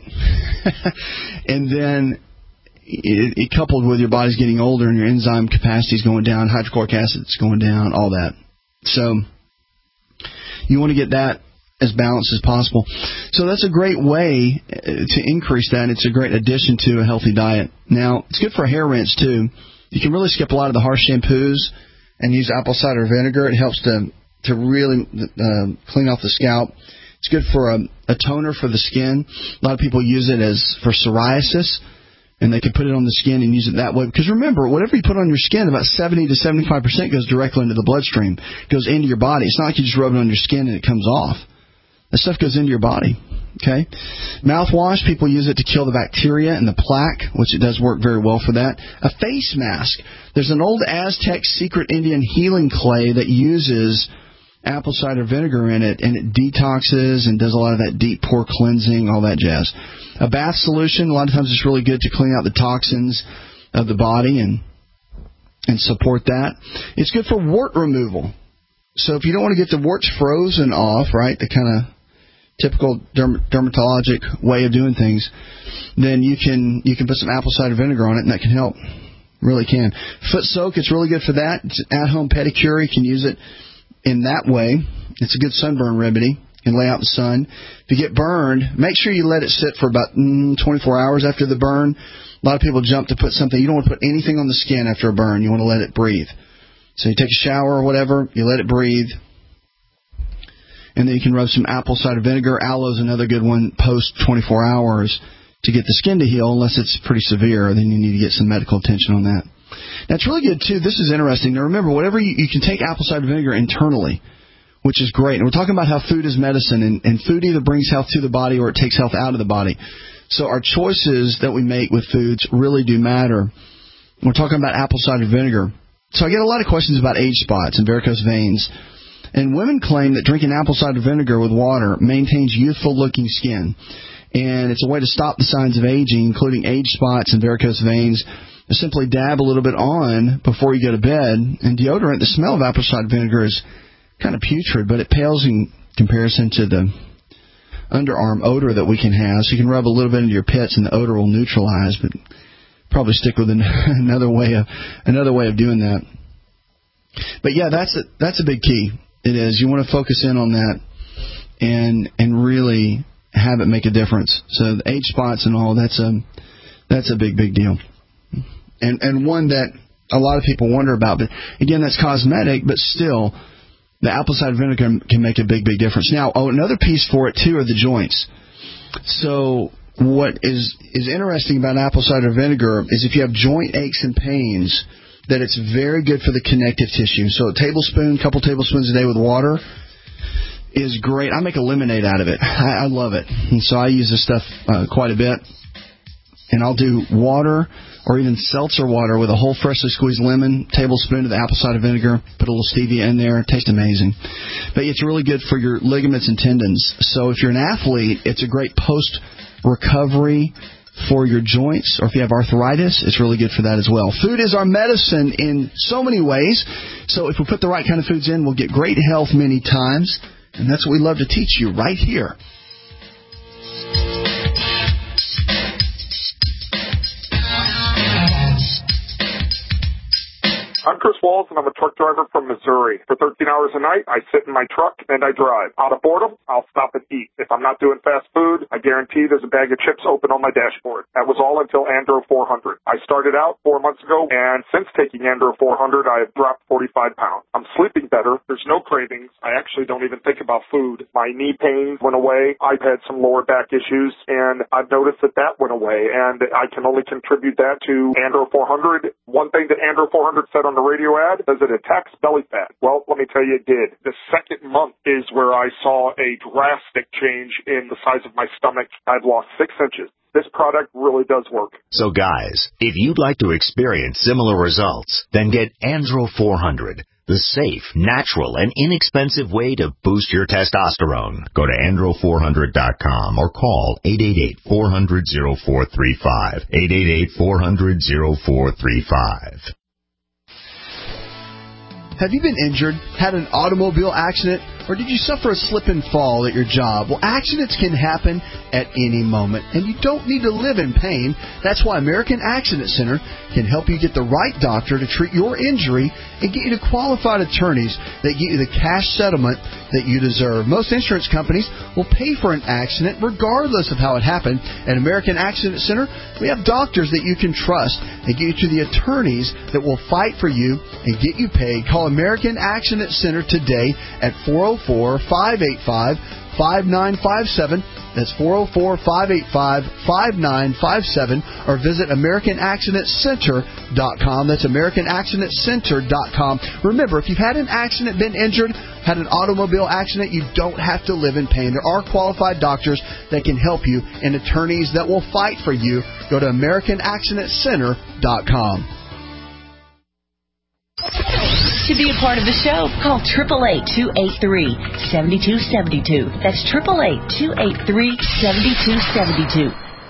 And then it, it coupled with your body's getting older and your enzyme capacity is going down, hydrochloric acid is going down, all that. So you want to get that as balanced as possible. So that's a great way to increase that. It's a great addition to a healthy diet. Now, it's good for hair rinse, too. You can really skip a lot of the harsh shampoos and use apple cider vinegar. It helps to, to really uh, clean off the scalp. It's good for a, a toner for the skin. A lot of people use it as for psoriasis, and they can put it on the skin and use it that way. Because remember, whatever you put on your skin, about seventy to seventy-five percent goes directly into the bloodstream. It goes into your body. It's not like you just rub it on your skin and it comes off. That stuff goes into your body. Okay? Mouthwash, people use it to kill the bacteria and the plaque, which it does work very well for that. A face mask. There's an old Aztec secret Indian healing clay that uses apple cider vinegar in it, and it detoxes and does a lot of that deep pore cleansing, all that jazz. A bath solution, a lot of times it's really good to clean out the toxins of the body and and support that. It's good for wart removal. So if you don't want to get the warts frozen off, right, the kind of typical derm- dermatologic way of doing things, then you can you can put some apple cider vinegar on it, and that can help. Really can. Foot soak, it's really good for that. It's an at-home pedicure. You can use it in that way. It's a good sunburn remedy. You can lay out in the sun. If you get burned, make sure you let it sit for about mm, twenty-four hours after the burn. A lot of people jump to put something. You don't want to put anything on the skin after a burn. You want to let it breathe. So you take a shower or whatever, you let it breathe, and then you can rub some apple cider vinegar. Aloe is another good one post twenty-four hours to get the skin to heal, unless it's pretty severe. Then you need to get some medical attention on that. Now, it's really good, too. This is interesting. Now, remember, whatever you, you can take apple cider vinegar internally, which is great. And we're talking about how food is medicine, and, and food either brings health to the body or it takes health out of the body. So our choices that we make with foods really do matter. We're talking about apple cider vinegar. So I get a lot of questions about age spots and varicose veins. And women claim that drinking apple cider vinegar with water maintains youthful-looking skin. And it's a way to stop the signs of aging, including age spots and varicose veins. Simply dab a little bit on before you go to bed. And deodorant, the smell of apple cider vinegar is kind of putrid, but it pales in comparison to the underarm odor that we can have. So you can rub a little bit into your pits and the odor will neutralize, but probably stick with an, another way of another way of doing that. But yeah, that's a, that's a big key. It is. You want to focus in on that and and really have it make a difference. So the age spots and all, that's a that's a big big deal. And and one that a lot of people wonder about. But again, that's cosmetic, but still, the apple cider vinegar can, can make a big, big difference. Now, oh, another piece for it, too, are the joints. So what is, is interesting about apple cider vinegar is if you have joint aches and pains, that it's very good for the connective tissue. So a tablespoon, a couple tablespoons a day with water is great. I make a lemonade out of it. I, I love it. And so I use this stuff uh, quite a bit. And I'll do water or even seltzer water with a whole freshly squeezed lemon, tablespoon of the apple cider vinegar, put a little stevia in there. It tastes amazing. But it's really good for your ligaments and tendons. So if you're an athlete, it's a great post-recovery for your joints. Or if you have arthritis, it's really good for that as well. Food is our medicine in so many ways. So if we put the right kind of foods in, we'll get great health many times. And that's what we love to teach you right here. I'm Chris Walls, and I'm a truck driver from Missouri. For thirteen hours a night, I sit in my truck and I drive. Out of boredom, I'll stop and eat. If I'm not doing fast food, I guarantee there's a bag of chips open on my dashboard. That was all until Andro four hundred. I started out four months ago, and since taking Andro four hundred, I have dropped forty-five pounds. I'm sleeping better. There's no cravings. I actually don't even think about food. My knee pain went away. I've had some lower back issues, and I've noticed that that went away, and I can only contribute that to Andro four hundred. One thing that Andro four hundred said on the radio ad is it attacks belly fat. Well, let me tell you, it did. The second month is where I saw a drastic change in the size of my stomach. I've lost six inches. This product really does work. So guys, if you'd like to experience similar results, then get Andro four hundred, the safe, natural, and inexpensive way to boost your testosterone. Go to andro four hundred dot com or call eight eight eight, four hundred, oh four three five, eight eight eight, four hundred, oh four three five. Have you been injured, had an automobile accident, or did you suffer a slip and fall at your job? Well, accidents can happen at any moment, and you don't need to live in pain. That's why American Accident Center can help you get the right doctor to treat your injury and get you to qualified attorneys that get you the cash settlement that you deserve. Most insurance companies will pay for an accident regardless of how it happened. At American Accident Center, we have doctors that you can trust and get you to the attorneys that will fight for you and get you paid. Call American Accident Center today at four oh four, five eight five, five nine five seven. That's four oh four, five eight five, five nine five seven, or visit American Accident Center dot com. That's American Accident Center dot com. Remember, if you've had an accident, been injured, had an automobile accident, you don't have to live in pain. There are qualified doctors that can help you and attorneys that will fight for you. Go to American Accident Center dot com. To be a part of the show, call eight eight eight, two eight three, seven two seven two. That's eight eight eight, two eight three, seven two seven two.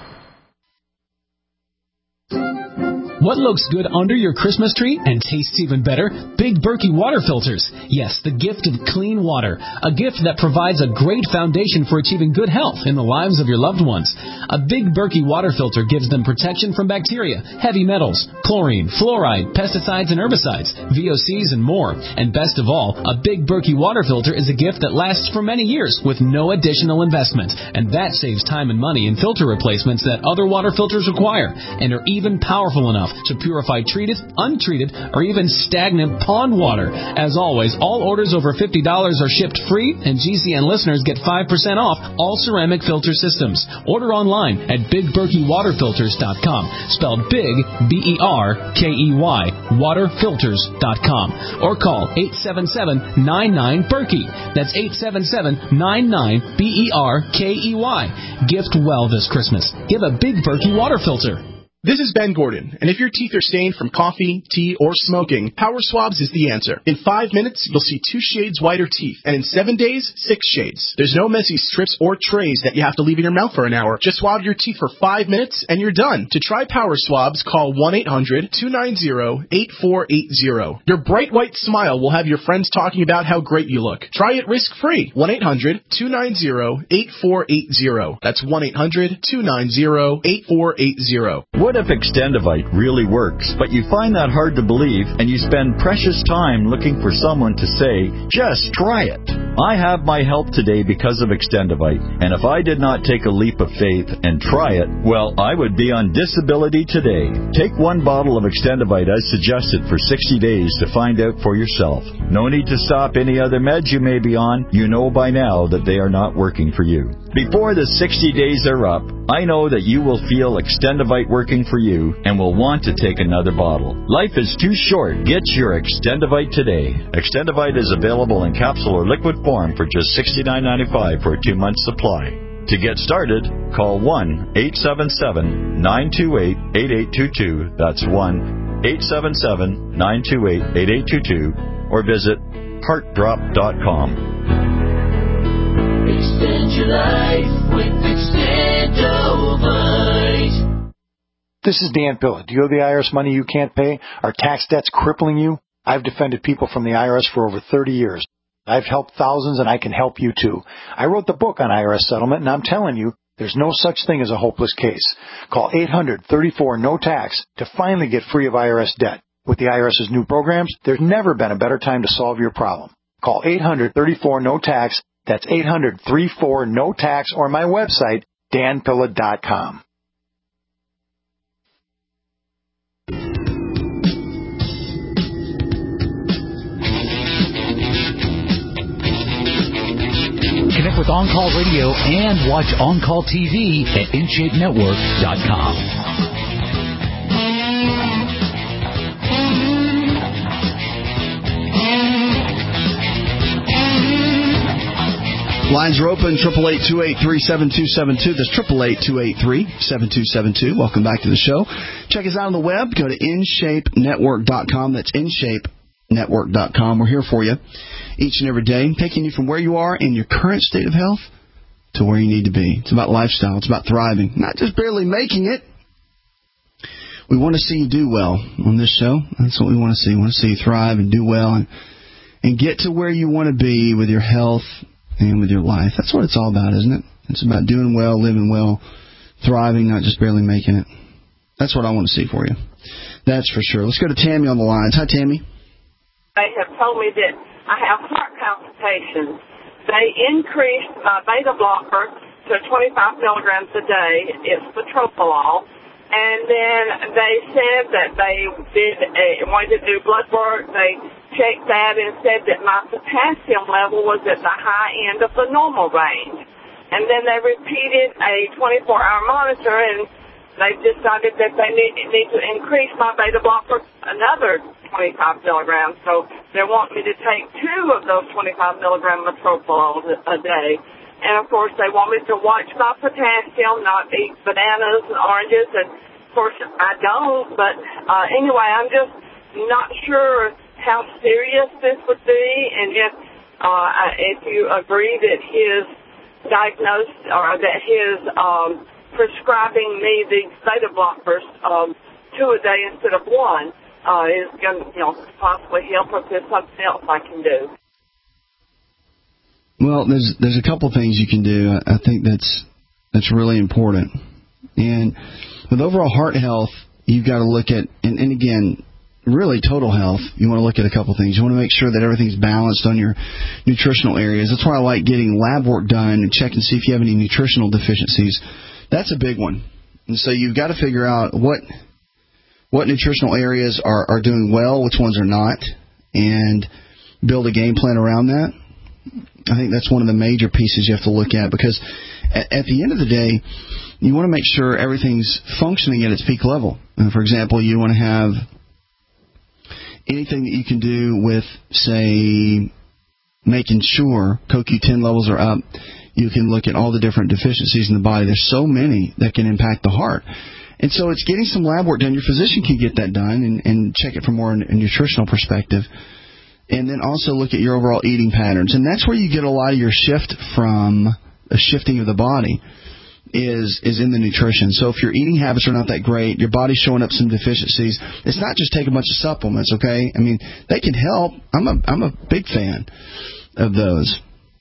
What looks good under your Christmas tree and tastes even better? Big Berkey water filters. Yes, the gift of clean water. A gift that provides a great foundation for achieving good health in the lives of your loved ones. A Big Berkey water filter gives them protection from bacteria, heavy metals, chlorine, fluoride, pesticides and herbicides, V O Cs and more. And best of all, a Big Berkey water filter is a gift that lasts for many years with no additional investment. And that saves time and money in filter replacements that other water filters require and are even powerful enough to purify treated, untreated, or even stagnant pond water. As always, all orders over fifty dollars are shipped free, and G C N listeners get five percent off all ceramic filter systems. Order online at big berkey water filters dot com, spelled big, B E R K E Y, water filters dot com, or call eight seven seven, nine nine, Berkey. That's eight seven seven, nine nine, B E R K E Y. Gift well this Christmas. Give a Big Berkey water filter. This is Ben Gordon, and if your teeth are stained from coffee, tea, or smoking, Power Swabs is the answer. In five minutes, you'll see two shades whiter teeth, and in seven days, six shades. There's no messy strips or trays that you have to leave in your mouth for an hour. Just swab your teeth for five minutes, and you're done. To try Power Swabs, call one eight hundred, two nine zero, eight four eight zero. Your bright white smile will have your friends talking about how great you look. Try it risk-free. one eight hundred, two nine zero, eight four eight zero. That's one eight hundred, two nine zero, eight four eight zero. What if Extendivite really works, but you find that hard to believe and you spend precious time looking for someone to say, just try it? I have my help today because of Extendivite, and if I did not take a leap of faith and try it, well, I would be on disability today. Take one bottle of Extendivite as suggested for sixty days to find out for yourself. No need to stop any other meds you may be on. You know by now that they are not working for you. Before the sixty days are up, I know that you will feel Extendivite working for you and will want to take another bottle. Life is too short. Get your Extendivite today. Extendivite is available in capsule or liquid form for just sixty-nine ninety-five for a two-month supply. To get started, call one eight seven seven, nine two eight, eight eight two two. That's one eight seven seven, nine two eight, eight eight two two, or visit heart drop dot com. Extend your life with Extendivite. This is Dan Pilla. Do you owe the I R S money you can't pay? Are tax debts crippling you? I've defended people from the I R S for over thirty years. I've helped thousands, and I can help you too. I wrote the book on I R S settlement, and I'm telling you, there's no such thing as a hopeless case. Call eight hundred, thirty-four, no tax to finally get free of I R S debt. With the IRS's new programs, there's never been a better time to solve your problem. Call eight hundred, thirty-four, no tax. That's eight hundred, thirty-four, no tax, or my website, dan pilla dot com. with On Call Radio and watch On Call T V at in shape network dot com. Lines are open, triple eight, two eight three, seven two seven two. That's triple eight, two eight three, seven two seven two. Welcome back to the show. Check us out on the web. Go to in shape network dot com. That's in shape network dot com. We're here for you each and every day, taking you from where you are in your current state of health to where you need to be. It's about lifestyle. It's about thriving, not just barely making it. We want to see you do well on this show. That's what we want to see. We want to see you thrive and do well and, and get to where you want to be with your health and with your life. That's what it's all about, isn't it? It's about doing well, living well, thriving, not just barely making it. That's what I want to see for you. That's for sure. Let's go to Tammy on the lines. Hi, Tammy. They have told me that I have heart palpitations. They increased my beta blocker to twenty-five milligrams a day. It's metoprolol. And then they said that they did a, wanted to do blood work. They checked that and said that my potassium level was at the high end of the normal range. And then they repeated a twenty-four hour monitor, and they decided that they need, need to increase my beta blocker another twenty-five milligrams. So they want me to take two of those twenty-five milligram metoprolol a day. And, of course, they want me to watch my potassium, not eat bananas and oranges. And, of course, I don't. But, uh, anyway, I'm just not sure how serious this would be. And if, uh, if you agree that his diagnosis or that his um, prescribing me these beta blockers, um, two a day instead of one, uh, is going to, you know, possibly help, or if there's something else I can do. Well, there's there's a couple things you can do. I think that's that's really important. And with overall heart health, you've got to look at, and, and again, really total health, you want to look at a couple things. You want to make sure that everything's balanced on your nutritional areas. That's why I like getting lab work done and check and see if you have any nutritional deficiencies. That's a big one. And so you've got to figure out what what nutritional areas are, are doing well, which ones are not, and build a game plan around that. I think that's one of the major pieces you have to look at, because at, at the end of the day, you want to make sure everything's functioning at its peak level. And for example, you want to have anything that you can do with, say, making sure C O Q ten levels are up. You can look at all the different deficiencies in the body. There's so many that can impact the heart. And so it's getting some lab work done. Your physician can get that done and, and check it from more a nutritional perspective. And then also look at your overall eating patterns. And that's where you get a lot of your shift from, a shifting of the body, is is in the nutrition. So if your eating habits are not that great, your body's showing up some deficiencies, it's not just take a bunch of supplements, okay? I mean, they can help. I'm a I'm a big fan of those.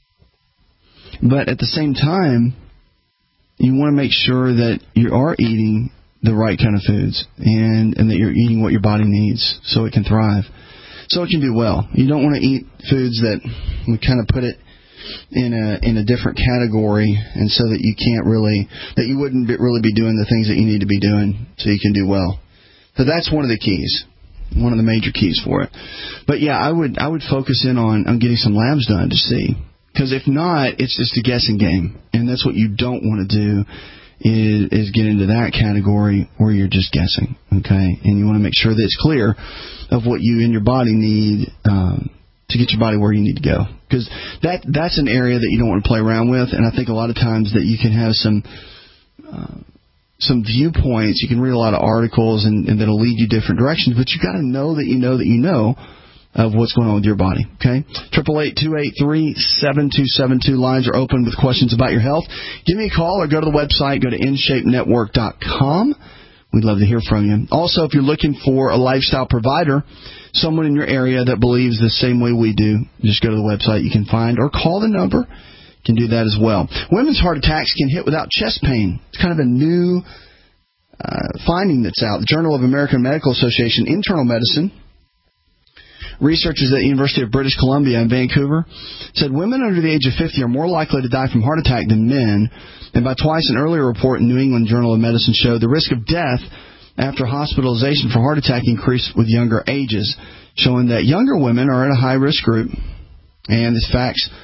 But at the same time, you want to make sure that you are eating the right kind of foods and, and that you're eating what your body needs so it can thrive, so it can do well. You don't want to eat foods that we kind of put it in a in a different category, and so that you can't really, that you wouldn't be, really be doing the things that you need to be doing so you can do well. So that's one of the keys, one of the major keys for it. But yeah, I would I would focus in on, on getting some labs done to see, because if not, it's just a guessing game, and that's what you don't want to do. Is, is get into that category where you're just guessing, okay? And you want to make sure that it's clear of what you and your body need um, to get your body where you need to go. Because that that's an area that you don't want to play around with, and I think a lot of times that you can have some uh, some viewpoints. You can read a lot of articles, and, and that'll lead you different directions, but you got to know that you know that you know of what's going on with your body, okay? Triple eight two eight three seven two seven two. Lines are open with questions about your health. Give me a call or go to the website. Go to in shape network dot com. We'd love to hear from you. Also, if you're looking for a lifestyle provider, someone in your area that believes the same way we do, just go to the website. You can find or call the number. You can do that as well. Women's heart attacks can hit without chest pain. It's kind of a new uh, finding that's out. The Journal of American Medical Association, Internal Medicine. Researchers at the University of British Columbia in Vancouver said women under the age of fifty are more likely to die from heart attack than men. And by twice an earlier report in New England Journal of Medicine showed the risk of death after hospitalization for heart attack increased with younger ages, showing that younger women are in a high-risk group. And these facts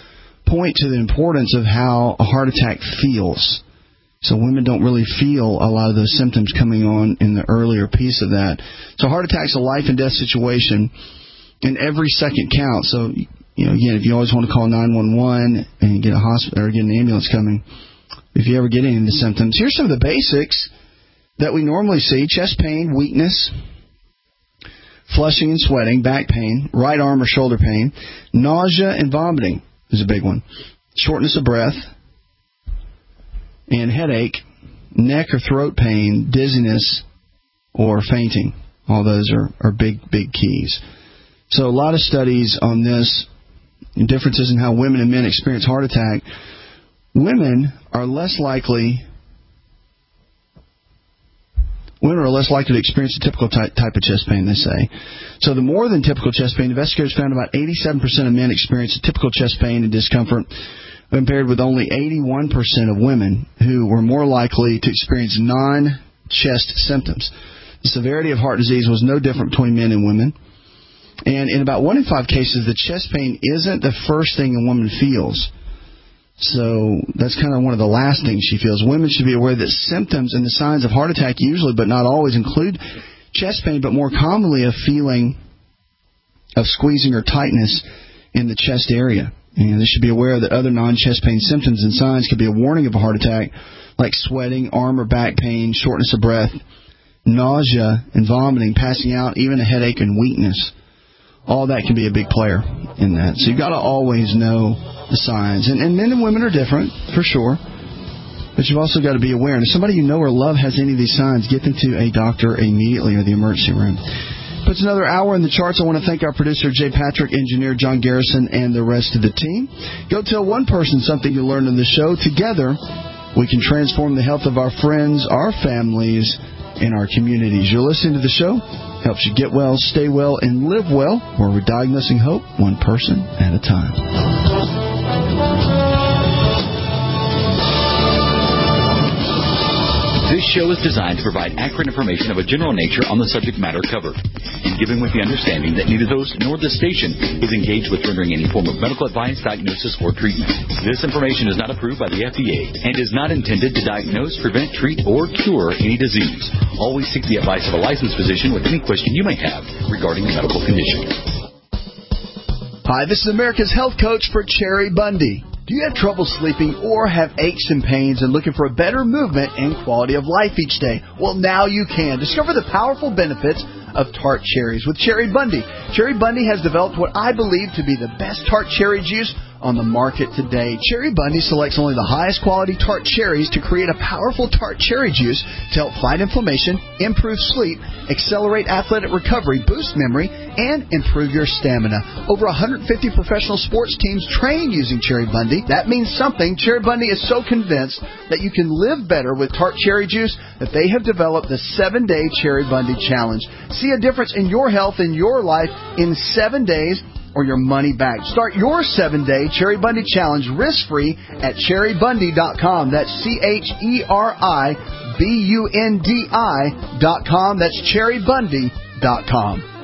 point to the importance of how a heart attack feels. So women don't really feel a lot of those symptoms coming on in the earlier piece of that. So heart attack's a life and death situation, and every second counts. So, you know, again, if you always want to call nine one one and get a hospital or get an ambulance coming, if you ever get any of the symptoms, here's some of the basics that we normally see: chest pain, weakness, flushing and sweating, back pain, right arm or shoulder pain, nausea and vomiting is a big one, shortness of breath, and headache, neck or throat pain, dizziness, or fainting. All those are, are big, big keys. So a lot of studies on this, differences in how women and men experience heart attack. Women are less likely Women are less likely to experience a typical type, type of chest pain, they say. So the more than typical chest pain, investigators found about eighty-seven percent of men experience a typical chest pain and discomfort, compared with only eighty-one percent of women who were more likely to experience non-chest symptoms. The severity of heart disease was no different between men and women. And in about one in five cases, the chest pain isn't the first thing a woman feels. So that's kind of one of the last things she feels. Women should be aware that symptoms and the signs of heart attack usually, but not always, include chest pain, but more commonly a feeling of squeezing or tightness in the chest area. And they should be aware that other non-chest pain symptoms and signs could be a warning of a heart attack, like sweating, arm or back pain, shortness of breath, nausea and vomiting, passing out, even a headache and weakness. All that can be a big player in that. So you've got to always know the signs. And, and men and women are different, for sure. But you've also got to be aware. And if somebody you know or love has any of these signs, get them to a doctor immediately or the emergency room. Puts another hour in the charts. I want to thank our producer, Jay Patrick, engineer John Garrison, and the rest of the team. Go tell one person something you learned in the show. Together, we can transform the health of our friends, our families, and our communities. You're listening to the show. Helps you get well, stay well, and live well, where we're diagnosing hope one person at a time. This show is designed to provide accurate information of a general nature on the subject matter covered, and given with the understanding that neither host nor the station is engaged with rendering any form of medical advice, diagnosis, or treatment. This information is not approved by the F D A and is not intended to diagnose, prevent, treat, or cure any disease. Always seek the advice of a licensed physician with any question you may have regarding a medical condition. Hi, this is America's health coach for Cherry Bundy. Do you have trouble sleeping or have aches and pains and looking for a better movement and quality of life each day? Well, now you can. Discover the powerful benefits of tart cherries with Cherry Bundy. Cherry Bundy has developed what I believe to be the best tart cherry juice on the market today. Cherry Bundy selects only the highest quality tart cherries to create a powerful tart cherry juice to help fight inflammation, improve sleep, accelerate athletic recovery, boost memory, and improve your stamina. Over one hundred fifty professional sports teams train using Cherry Bundy. That means something. Cherry Bundy is so convinced that you can live better with tart cherry juice that they have developed the seven-day Cherry Bundy Challenge. See a difference in your health and your life in seven days or your money back. Start your seven-day Cherry Bundy Challenge risk-free at cherry bundy dot com. That's C H E R I B U N D I dot com. That's cherry bundy dot com.